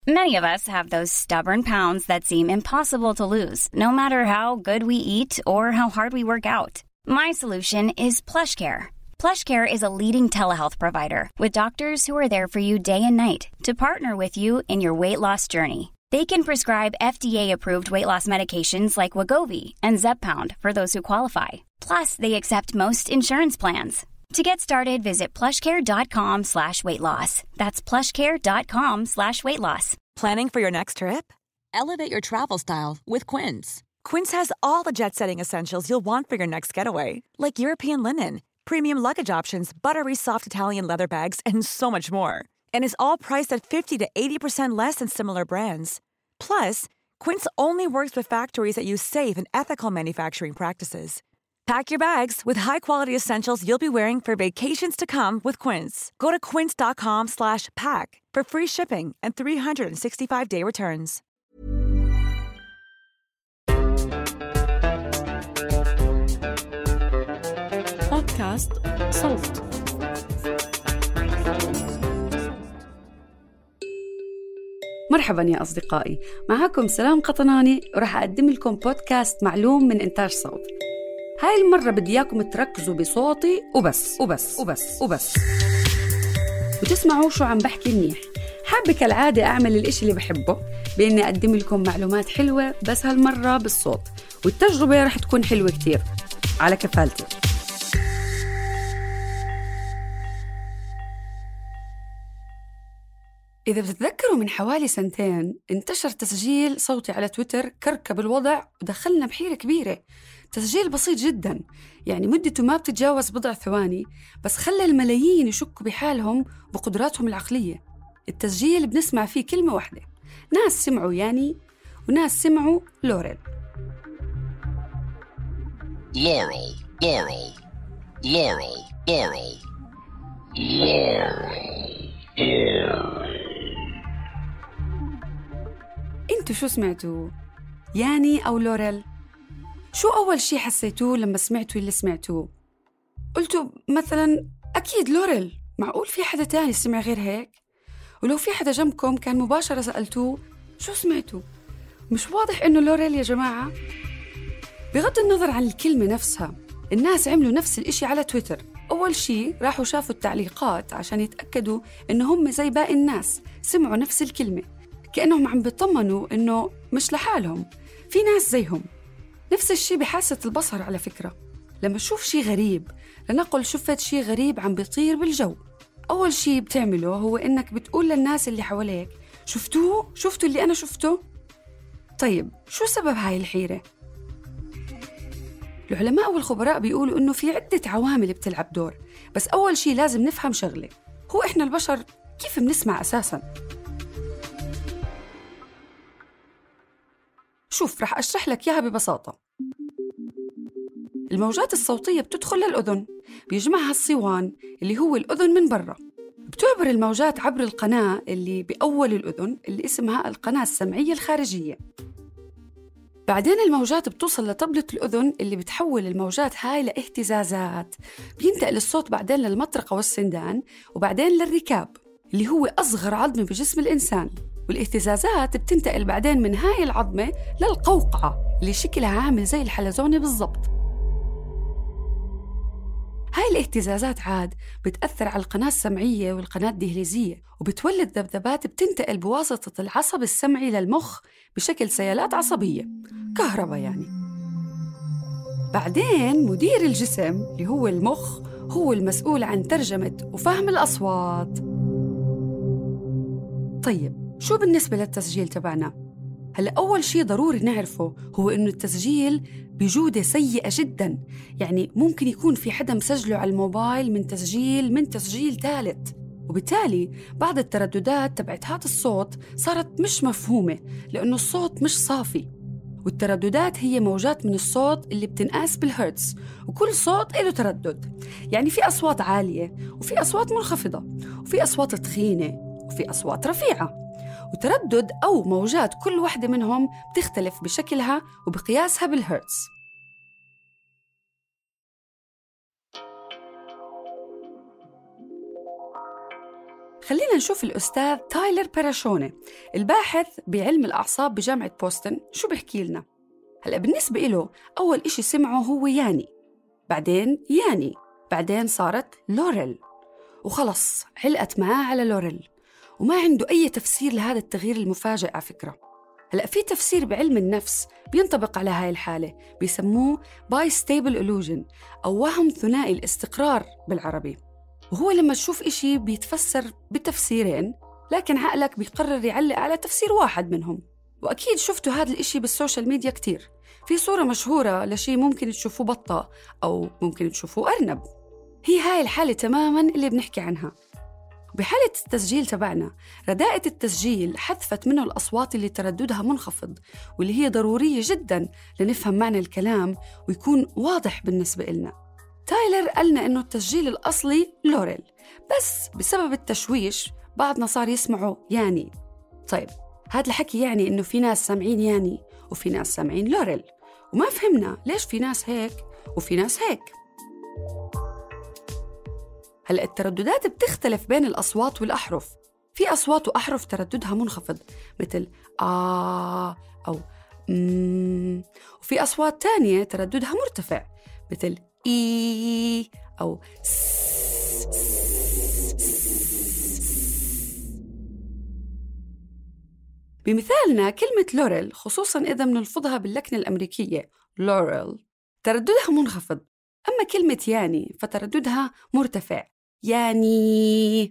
Many of us have those stubborn pounds that seem impossible to lose, no matter how good we eat or how hard we work out. My solution is PlushCare. PlushCare is a leading telehealth provider with doctors who are there for you day and night to partner with you in your weight loss journey. They can prescribe FDA-approved weight loss medications like Wegovy and Zepbound for those who qualify. Plus, they accept most insurance plans. To get started, visit plushcare.com/weightloss. That's plushcare.com/weightloss. Planning for your next trip? Elevate your travel style with Quince. Quince has all the jet-setting essentials you'll want for your next getaway, like European linen, premium luggage options, buttery soft Italian leather bags, and so much more. And is all priced at 50 to 80% less than similar brands. Plus, Quince only works with factories that use safe and ethical manufacturing practices. Pack your bags with high-quality essentials you'll be wearing for vacations to come with Quince. Go to quince.com/pack for free shipping and 365-day returns. بودكاست صوت. مرحبا يا أصدقائي، معكم سلام قطناني وراح أقدم لكم بودكاست معلوم من إنتاج صوت. هاي المرة بدي إياكم تركزوا بصوتي وبس وبس وبس وبس وتسمعوا شو عم بحكي منيح. حابة كالعادة أعمل الإشي اللي بحبه بإني أقدم لكم معلومات حلوة، بس هالمرة بالصوت، والتجربة رح تكون حلوة كتير على كفالتي. إذا بتتذكروا من حوالي 2 سنين انتشر تسجيل صوتي على تويتر كركب الوضع ودخلنا بحيرة كبيرة. تسجيل بسيط جدا، يعني مدته ما بتتجاوز بضع ثواني، بس خلى الملايين يشكوا بحالهم وبقدراتهم العقلية. التسجيل بنسمع فيه كلمة واحدة، ناس سمعوا ياني وناس سمعوا لوريل. Laurel, Laurel, Laurel, Laurel, Laurel. انتوا شو سمعتوا؟ ياني أو لوريل؟ شو أول شي حسيتوه لما سمعتوا اللي سمعتوه؟ قلتوا مثلا أكيد لوريل، معقول في حدا تاني سمع غير هيك؟ ولو في حدا جنبكم كان مباشرة سألتوه شو سمعتوا؟ مش واضح إنه لوريل يا جماعة؟ بغض النظر عن الكلمة نفسها، الناس عملوا نفس الإشي على تويتر. أول شي راحوا شافوا التعليقات عشان يتأكدوا إنه هم زي باقي الناس سمعوا نفس الكلمة، كأنهم عم بيطمنوا إنه مش لحالهم، في ناس زيهم. نفس الشي بحاسة البصر على فكرة. لما تشوف شي غريب، لنقل شفت شي غريب عم بيطير بالجو، أول شي بتعمله هو إنك بتقول للناس اللي حواليك شفتوه؟ شفتوا اللي أنا شفته؟ طيب شو سبب هاي الحيرة؟ العلماء والخبراء بيقولوا إنه في عدة عوامل بتلعب دور، بس أول شي لازم نفهم شغلة، هو إحنا البشر كيف بنسمع أساساً؟ شوف رح أشرح لك إياها ببساطة. الموجات الصوتية بتدخل للأذن، بيجمعها الصوان اللي هو الأذن من برا، بتعبر الموجات عبر القناة اللي بأول الأذن اللي اسمها القناة السمعية الخارجية. بعدين الموجات بتوصل لطبلة الأذن اللي بتحول الموجات هاي لاهتزازات، بينتقل الصوت بعدين للمطرقة والسندان، وبعدين للركاب اللي هو أصغر عظمة بجسم الإنسان. والاهتزازات بتنتقل بعدين من هاي العظمة للقوقعة اللي شكلها عامل زي الحلزونة بالضبط. هاي الاهتزازات عاد بتأثر على القناة السمعية والقناة الدهليزية، وبتولد ذبذبات بتنتقل بواسطة العصب السمعي للمخ بشكل سيالات عصبية، كهرباء يعني. بعدين مدير الجسم اللي هو المخ هو المسؤول عن ترجمة وفهم الأصوات. طيب شو بالنسبة للتسجيل تبعنا؟ هلأ أول شيء ضروري نعرفه هو إنه التسجيل بجودة سيئة جداً، يعني ممكن يكون في حدا مسجله على الموبايل من تسجيل ثالث، وبالتالي بعض الترددات تبعت هذا الصوت صارت مش مفهومة لأنه الصوت مش صافي. والترددات هي موجات من الصوت اللي بتنقاس بالهرتز، وكل صوت له تردد، يعني في أصوات عالية وفي أصوات منخفضة وفي أصوات تخينة وفي أصوات رفيعة، وتردد أو موجات كل واحدة منهم بتختلف بشكلها وبقياسها بالهرتز. خلينا نشوف الأستاذ تايلر باراشوني الباحث بعلم الأعصاب بجامعة بوسطن شو بيحكي لنا. هلأ بالنسبة إله أول إشي سمعه هو ياني، بعدين ياني، بعدين صارت لوريل، وخلص علقت معاه على لوريل، وما عنده أي تفسير لهذا التغيير المفاجئ على فكرة. هلأ في تفسير بعلم النفس بينطبق على هاي الحالة، بيسموه بايستيبل إلوجن أو وهم ثنائي الاستقرار بالعربي، وهو لما تشوف إشي بيتفسر بتفسيرين لكن عقلك بيقرر يعلق على تفسير واحد منهم. وأكيد شفتوا هذا الإشي بالسوشيال ميديا كتير، في صورة مشهورة لشي ممكن تشوفوه بطة أو ممكن تشوفوه أرنب، هي هاي الحالة تماماً اللي بنحكي عنها. بحالة التسجيل تبعنا رداءة التسجيل حذفت منه الأصوات اللي ترددها منخفض واللي هي ضرورية جداً لنفهم معنى الكلام ويكون واضح بالنسبة لنا. تايلر قالنا إنه التسجيل الأصلي لوريل، بس بسبب التشويش بعضنا صار يسمعوا ياني. طيب هذا الحكي يعني إنه في ناس سامعين ياني وفي ناس سامعين لوريل، وما فهمنا ليش في ناس هيك وفي ناس هيك. هلأ الترددات بتختلف بين الأصوات والأحرف، في أصوات وأحرف ترددها منخفض مثل أو وفي أصوات تانية ترددها مرتفع مثل إي أو بمثالنا كلمة لوريل، خصوصاً إذا بنلفظها باللكنة الأمريكية لوريل، ترددها منخفض، أما كلمة ياني فترددها مرتفع يعني.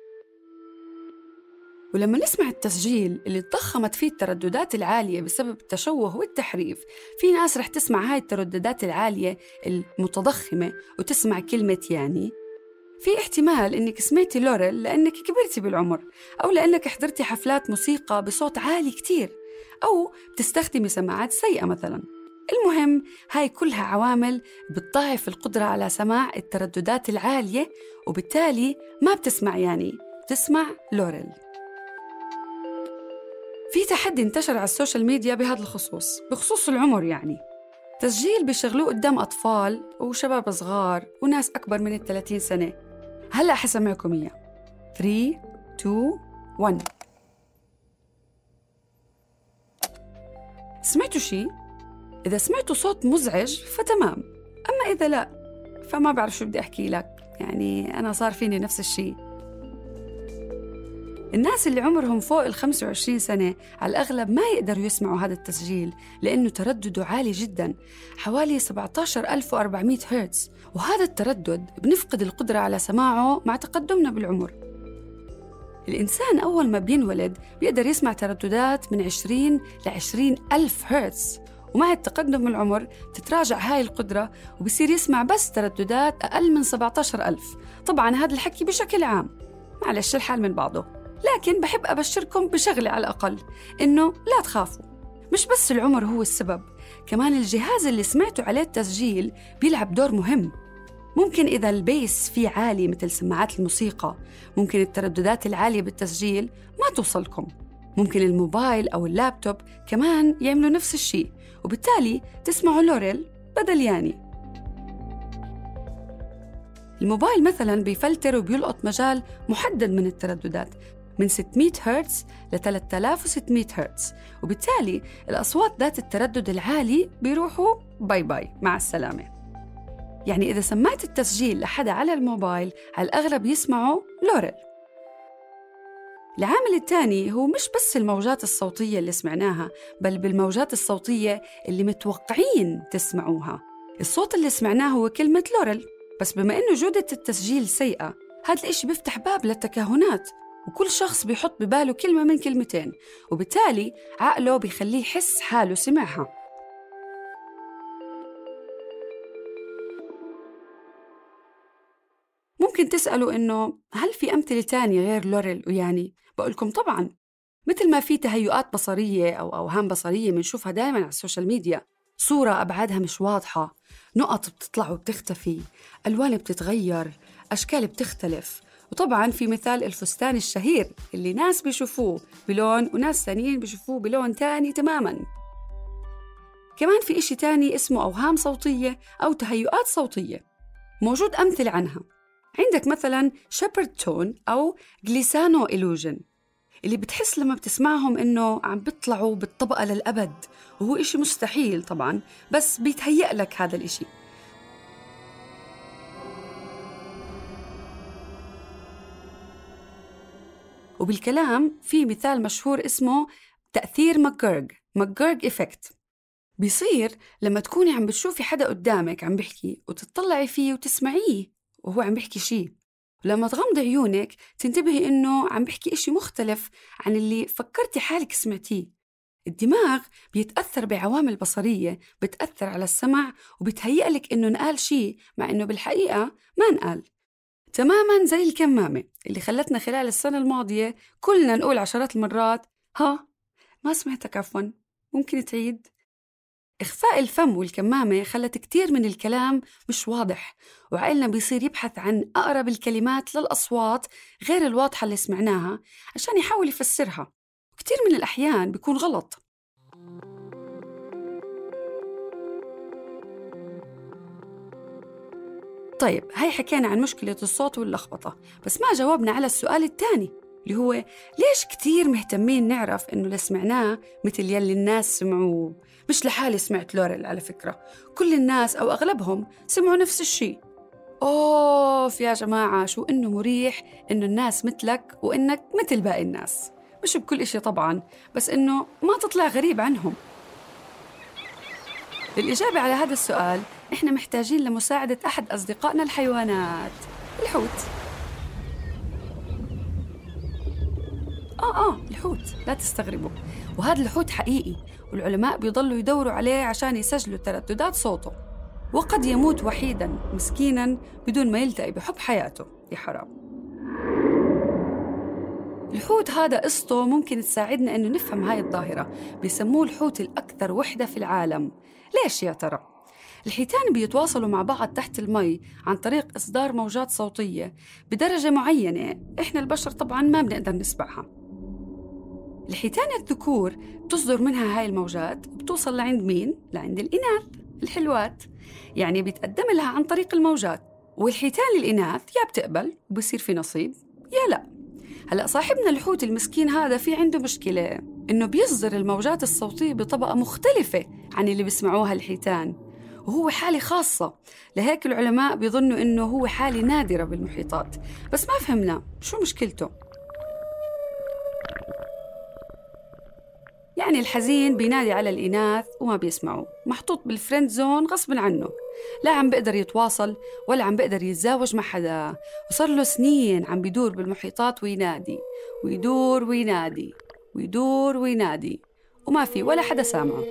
ولما نسمع التسجيل اللي تضخمت فيه الترددات العالية بسبب التشوه والتحريف، في ناس رح تسمع هاي الترددات العالية المتضخمة وتسمع كلمة يعني. في احتمال إنك سمعتي لوريل لأنك كبرتي بالعمر، أو لأنك حضرتي حفلات موسيقى بصوت عالي كتير، أو بتستخدمي سماعات سيئة مثلاً. المهم هاي كلها عوامل بتضاعف القدرة على سماع الترددات العالية، وبالتالي ما بتسمع يعني، بتسمع لوريل. في تحدي انتشر على السوشيال ميديا بهذا الخصوص، بخصوص العمر يعني. تسجيل بيشغلوه قدام أطفال وشباب صغار وناس أكبر من 30 سنة. هلأ حسمعكم إياه. 3 2 1. سمعتوا شي؟ إذا سمعتوا صوت مزعج فتمام، أما إذا لا فما بعرف شو بدي أحكي لك، يعني أنا صار فيني نفس الشي. الناس اللي عمرهم فوق 25 سنة على الأغلب ما يقدروا يسمعوا هذا التسجيل لأنه تردده عالي جداً، حوالي 17400 هرتز، وهذا التردد بنفقد القدرة على سماعه مع تقدمنا بالعمر. الإنسان أول ما بينولد بيقدر يسمع ترددات من 20 ل 20,000 هرتز، ومع التقدم بالعمر تتراجع هاي القدرة وبصير يسمع بس ترددات أقل من 17,000. طبعاً هذا الحكي بشكل عام، معلش الحال من بعضه، لكن بحب أبشركم بشغلة على الأقل، إنه لا تخافوا، مش بس العمر هو السبب، كمان الجهاز اللي سمعتوا عليه التسجيل بيلعب دور مهم. ممكن إذا البيس فيه عالي مثل سماعات الموسيقى، ممكن الترددات العالية بالتسجيل ما توصلكم. ممكن الموبايل أو اللابتوب كمان يعملوا نفس الشيء، وبالتالي تسمعوا لوريل بدل ياني. الموبايل مثلاً بيفلتر وبيلقط مجال محدد من الترددات من 600 هرتز ل 3600 هرتز، وبالتالي الأصوات ذات التردد العالي بيروحوا باي باي مع السلامة. يعني إذا سمعت التسجيل لحدا على الموبايل على الأغلب يسمعوا لوريل. العامل الثاني هو مش بس الموجات الصوتية اللي سمعناها، بل بالموجات الصوتية اللي متوقعين تسمعوها. الصوت اللي سمعناه هو كلمة لوريل، بس بما إنه جودة التسجيل سيئة، هذا الإشي بيفتح باب للتكهنات، وكل شخص بيحط بباله كلمة من كلمتين، وبالتالي عقله بيخليه يحس حاله سمعها. ممكن تسألوا إنه هل في أمثلة تانية غير لوريل وياني؟ بقولكم طبعاً، مثل ما في تهيؤات بصرية أو أوهام بصرية منشوفها دائماً على السوشيال ميديا، صورة أبعادها مش واضحة، نقط بتطلع وبتختفي، ألوان بتتغير، أشكال بتختلف. وطبعاً في مثال الفستان الشهير اللي ناس بيشوفوه بلون وناس ثانيين بيشوفوه بلون تاني تماماً. كمان في إشي تاني اسمه أوهام صوتية أو تهيؤات صوتية، موجود أمثلة عنها. عندك مثلا شيبرد تون أو جليسانو إلوجن، اللي بتحس لما بتسمعهم إنه عم بيطلعوا بالطبقة للأبد، وهو إشي مستحيل طبعا، بس بيتهيأ لك هذا الإشي. وبالكلام في مثال مشهور اسمه تأثير ماكجيرغ إفكت. بيصير لما تكوني عم بتشوفي حدا قدامك عم بيحكي وتطلعي فيه وتسمعيه وهو عم بيحكي شيء، ولما تغمضي عيونك تنتبهي إنه عم بيحكي إشي مختلف عن اللي فكرتي حالك سمعتيه. الدماغ بيتأثر بعوامل بصرية بتأثر على السمع، وبتهيأ لك إنه نقال شيء مع إنه بالحقيقة ما نقال. تماماً زي الكمامة اللي خلتنا خلال السنة الماضية كلنا نقول عشرات المرات ها ما سمعتك، عفواً ممكن تعيد. إخفاء الفم والكمامة خلت كتير من الكلام مش واضح، وعقلنا بيصير يبحث عن أقرب الكلمات للأصوات غير الواضحة اللي سمعناها عشان يحاول يفسرها، وكتير من الأحيان بيكون غلط. طيب هاي حكينا عن مشكلة الصوت واللخبطة، بس ما جاوبنا على السؤال الثاني اللي هو ليش كتير مهتمين نعرف إنه اللي سمعناه مثل يلي الناس سمعوه؟ مش لحالي سمعت لوريل على فكرة، كل الناس أو أغلبهم سمعوا نفس الشيء. أوف يا جماعة، شو إنه مريح إنه الناس مثلك وإنك مثل باقي الناس، مش بكل إشي طبعاً، بس إنه ما تطلع غريب عنهم. للإجابة على هذا السؤال إحنا محتاجين لمساعدة أحد أصدقائنا الحيوانات، الحوت. الحوت، لا تستغربوا، وهذا الحوت حقيقي، والعلماء بيضلوا يدوروا عليه عشان يسجلوا ترددات صوته، وقد يموت وحيداً مسكيناً بدون ما يلتقي بحب حياته. يا حرام. الحوت هذا قصته ممكن تساعدنا إنه نفهم هاي الظاهرة، بيسموه الحوت الأكثر وحدة في العالم. ليش يا ترى؟ الحيتان بيتواصلوا مع بعض تحت المي عن طريق إصدار موجات صوتية بدرجة معينة إحنا البشر طبعاً ما بنقدر نسمعها. الحيتان الذكور بتصدر منها هاي الموجات، بتوصل لعند مين؟ لعند الإناث الحلوات، يعني بيتقدم لها عن طريق الموجات، والحيتان الإناث يا بتقبل وبصير في نصيب يا لا. هلأ صاحبنا الحوت المسكين هذا في عنده مشكلة، إنه بيصدر الموجات الصوتية بطبقة مختلفة عن اللي بيسمعوها الحيتان، وهو حالة خاصة، لهيك العلماء بيظنوا إنه هو حالة نادرة بالمحيطات، بس ما فهمنا شو مشكلته. يعني الحزين بينادي على الإناث وما بيسمعوا، محطوط بالفريند زون غصب عنه، لا عم بقدر يتواصل ولا عم بقدر يتزاوج مع حدا، وصار له سنين عم بيدور بالمحيطات وينادي ويدور وينادي ويدور وينادي وما في ولا حدا سامعه.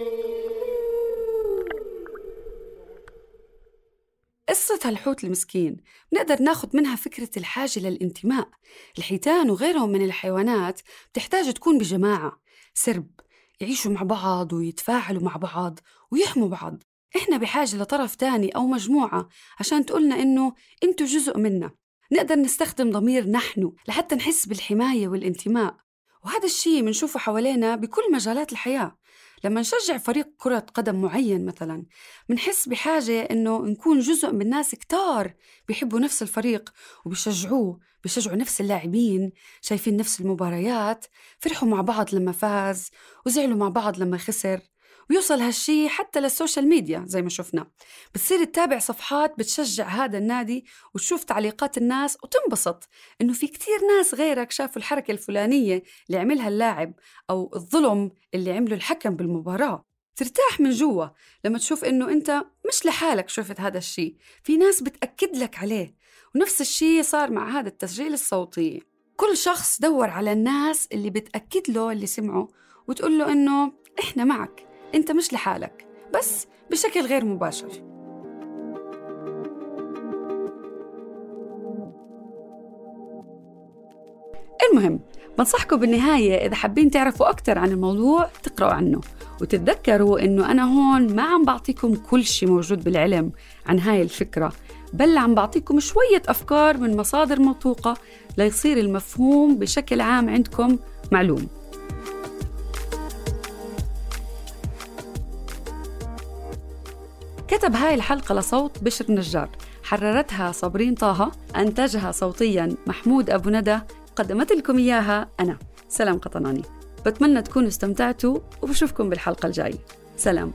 قصة هالحوت المسكين بنقدر ناخد منها فكرة الحاجة للانتماء. الحيتان وغيرهم من الحيوانات بتحتاج تكون بجماعة، سرب، يعيشوا مع بعض ويتفاعلوا مع بعض ويحموا بعض. إحنا بحاجة لطرف تاني أو مجموعة عشان تقولنا إنه أنتوا جزء منا. نقدر نستخدم ضمير نحن لحتى نحس بالحماية والانتماء، وهذا الشيء منشوفه حوالينا بكل مجالات الحياة. لما نشجع فريق كرة قدم معين مثلا، منحس بحاجة إنه نكون جزء من ناس كتار بيحبوا نفس الفريق وبيشجعوا نفس اللاعبين، شايفين نفس المباريات، فرحوا مع بعض لما فاز وزعلوا مع بعض لما خسر. ويوصل هالشي حتى للسوشيال ميديا زي ما شفنا، بتصير تتابع صفحات بتشجع هذا النادي وتشوف تعليقات الناس وتنبسط إنه في كتير ناس غيرك شافوا الحركة الفلانية اللي عملها اللاعب أو الظلم اللي عمله الحكم بالمباراة. ترتاح من جوا لما تشوف إنه أنت مش لحالك شفت هذا الشي، في ناس بتأكد لك عليه. ونفس الشي صار مع هذا التسجيل الصوتي، كل شخص دور على الناس اللي بتأكد له اللي سمعه وتقول له إنه إحنا معك، أنت مش لحالك، بس بشكل غير مباشر. المهم بنصحكم بالنهاية إذا حابين تعرفوا أكتر عن الموضوع تقرأوا عنه، وتتذكروا إنه أنا هون ما عم بعطيكم كل شي موجود بالعلم عن هاي الفكرة، بل عم بعطيكم شوية أفكار من مصادر موثوقة ليصير المفهوم بشكل عام عندكم معلوم. كتب هاي الحلقة لصوت بشر نجار، حررتها صابرين طه، أنتجها صوتياً محمود أبو ندى، قدمت لكم إياها أنا سلام قطناني. بتمنى تكونوا استمتعتوا وبشوفكم بالحلقة الجاي. سلام.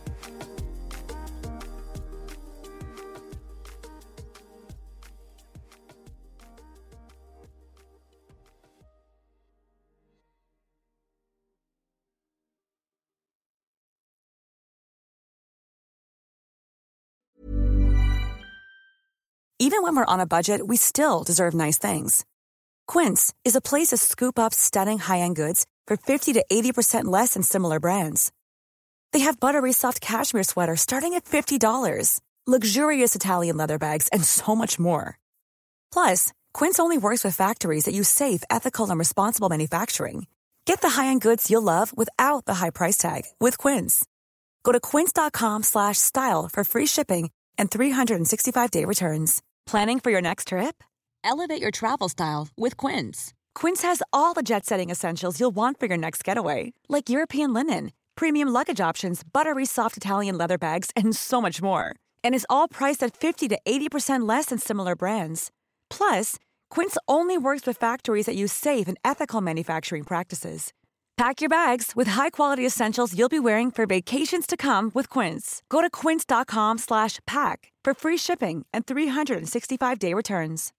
Even when we're on a budget, we still deserve nice things. Quince is a place to scoop up stunning high-end goods for 50 to 80% less than similar brands. They have buttery soft cashmere sweaters starting at $50, luxurious Italian leather bags, and so much more. Plus, Quince only works with factories that use safe, ethical, and responsible manufacturing. Get the high-end goods you'll love without the high price tag with Quince. Go to quince.com/style for free shipping and 365-day returns. Planning for your next trip? Elevate your travel style with Quince. Quince has all the jet-setting essentials you'll want for your next getaway, like European linen, premium luggage options, buttery soft Italian leather bags, and so much more. And is all priced at 50 to 80% less than similar brands. Plus, Quince only works with factories that use safe and ethical manufacturing practices. Pack your bags with high-quality essentials you'll be wearing for vacations to come with Quince. Go to quince.com/pack for free shipping and 365-day returns.